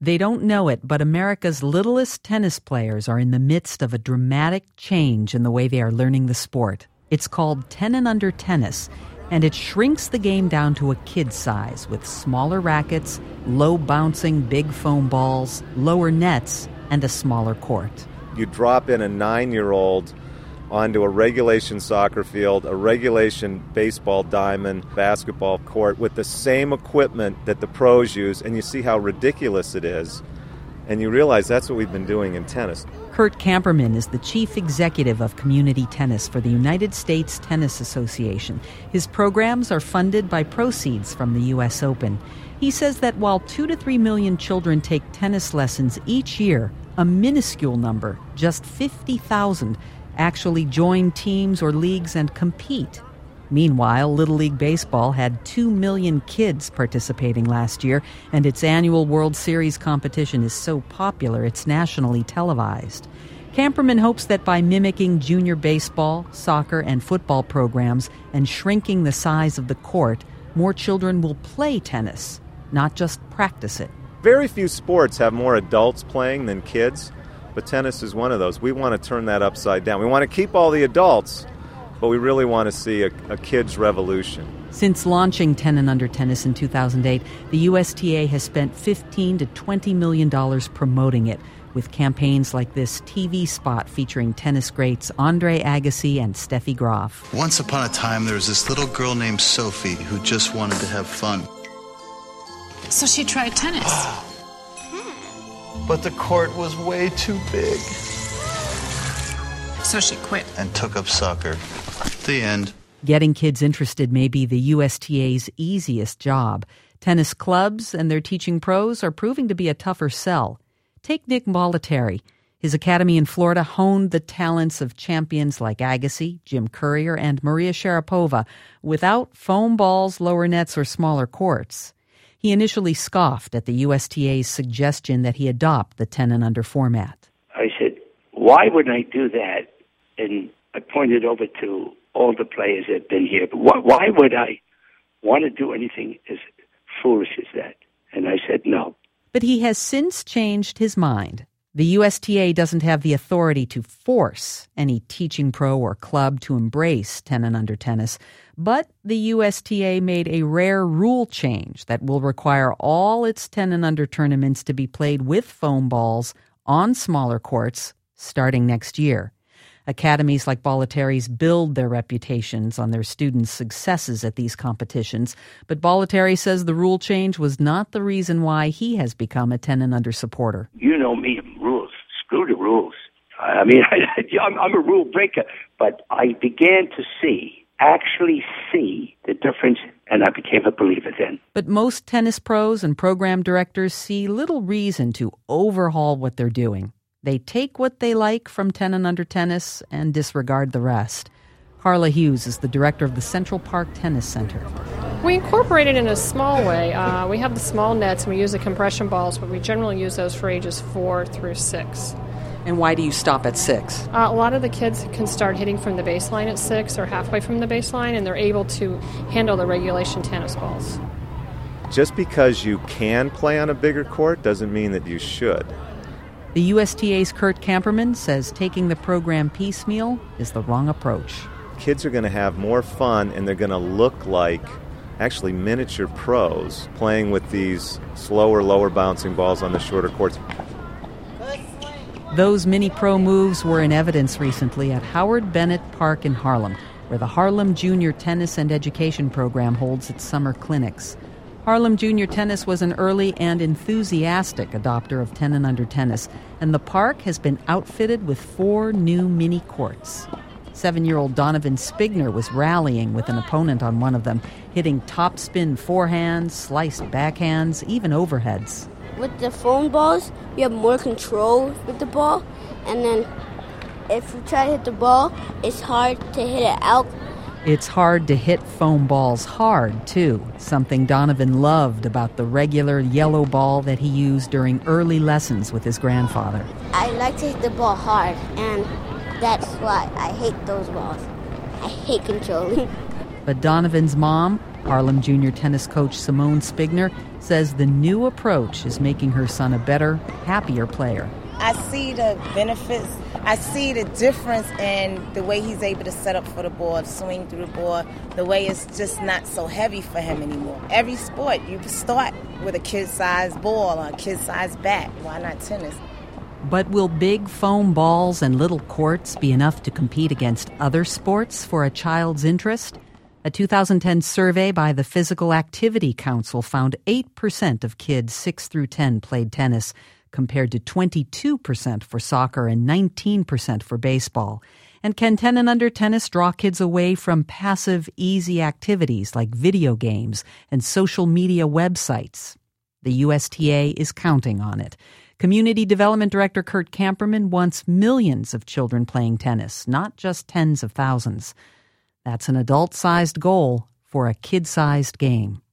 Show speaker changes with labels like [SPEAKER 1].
[SPEAKER 1] They don't know it, but America's littlest tennis players are in the midst of a dramatic change in the way they are learning the sport. It's called 10 and Under Tennis, and it shrinks the game down to a kid's size with smaller rackets, low-bouncing big foam balls, lower nets, and a smaller court.
[SPEAKER 2] You drop in a 9-year-old onto a regulation soccer field, a regulation baseball diamond, basketball court with the same equipment that the pros use, and you see how ridiculous it is, and you realize that's what we've been doing in tennis.
[SPEAKER 1] Kurt Camperman is the chief executive of community tennis for the United States Tennis Association. His programs are funded by proceeds from the U.S. Open. He says that while 2 to 3 million children take tennis lessons each year, a minuscule number, just 50,000, actually join teams or leagues and compete. Meanwhile, Little League Baseball had 2 million kids participating last year, and its annual World Series competition is so popular it's nationally televised. Camperman hopes that by mimicking junior baseball, soccer, and football programs and shrinking the size of the court, more children will play tennis, not just practice it.
[SPEAKER 2] Very few sports have more adults playing than kids, but tennis is one of those. We want to turn that upside down. We want to keep all the adults, but we really want to see a kids' revolution.
[SPEAKER 1] Since launching 10 and Under Tennis in 2008, the USTA has spent $15 to $20 million promoting it, with campaigns like this TV spot featuring tennis greats Andre Agassi and Steffi Graf.
[SPEAKER 3] Once upon a time, there was this little girl named Sophie who just wanted to have fun.
[SPEAKER 4] So she tried tennis.
[SPEAKER 3] But the court was way too big.
[SPEAKER 4] So she quit.
[SPEAKER 3] And took up soccer. The end.
[SPEAKER 1] Getting kids interested may be the USTA's easiest job. Tennis clubs and their teaching pros are proving to be a tougher sell. Take Nick Bollettieri. His academy in Florida honed the talents of champions like Agassi, Jim Courier, and Maria Sharapova without foam balls, lower nets, or smaller courts. He initially scoffed at the USTA's suggestion that he adopt the 10 and under format.
[SPEAKER 5] I said, why would I do that? And I pointed over to all the players that have been here. But why would I want to do anything as foolish as that? And I said no.
[SPEAKER 1] But he has since changed his mind. The USTA doesn't have the authority to force any teaching pro or club to embrace 10 and under tennis, but the USTA made a rare rule change that will require all its 10 and under tournaments to be played with foam balls on smaller courts starting next year. Academies like Bollettieri's build their reputations on their students' successes at these competitions, but Bollettieri says the rule change was not the reason why he has become a 10 and under supporter.
[SPEAKER 5] You know me, rules. Screw the rules. I mean, I'm a rule breaker, but I began to actually see the difference, and I became a believer then.
[SPEAKER 1] But most tennis pros and program directors see little reason to overhaul what they're doing. They take what they like from 10 and under tennis and disregard the rest. Carla Hughes is the director of the Central Park Tennis Center.
[SPEAKER 6] We incorporate it in a small way. We have the small nets and we use the compression balls, but we generally use those for ages 4 through 6.
[SPEAKER 1] And why do you stop at 6?
[SPEAKER 6] A lot of the kids can start hitting from the baseline at 6 or halfway from the baseline, and they're able to handle the regulation tennis balls.
[SPEAKER 2] Just because you can play on a bigger court doesn't mean that you should.
[SPEAKER 1] The USTA's Kurt Camperman says taking the program piecemeal is the wrong approach.
[SPEAKER 2] Kids are going to have more fun, and they're going to look like actually miniature pros playing with these slower, lower bouncing balls on the shorter courts.
[SPEAKER 1] Those mini-pro moves were in evidence recently at Howard Bennett Park in Harlem, where the Harlem Junior Tennis and Education Program holds its summer clinics. Harlem Junior Tennis was an early and enthusiastic adopter of 10 and under tennis, and the park has been outfitted with 4 new mini courts. 7-year-old Donovan Spigner was rallying with an opponent on one of them, hitting topspin forehands, sliced backhands, even overheads.
[SPEAKER 7] With the foam balls, you have more control with the ball, and then if you try to hit the ball, it's hard to hit it out.
[SPEAKER 1] It's hard to hit foam balls hard, too, something Donovan loved about the regular yellow ball that he used during early lessons with his grandfather.
[SPEAKER 7] I like to hit the ball hard, and that's why I hate those balls. I hate controlling.
[SPEAKER 1] But Donovan's mom Harlem Junior tennis coach Simone Spigner says the new approach is making her son a better, happier player.
[SPEAKER 8] I see the benefits. I see the difference in the way he's able to set up for the ball, swing through the ball, the way it's just not so heavy for him anymore. Every sport, you start with a kid-sized ball or a kid-sized bat. Why not tennis?
[SPEAKER 1] But will big foam balls and little courts be enough to compete against other sports for a child's interest? A 2010 survey by the Physical Activity Council found 8% of kids 6 through 10 played tennis, compared to 22% for soccer and 19% for baseball. And can 10 and under tennis draw kids away from passive, easy activities like video games and social media websites? The USTA is counting on it. Community Development Director Kurt Kamperman wants millions of children playing tennis, not just tens of thousands. That's an adult-sized goal for a kid-sized game.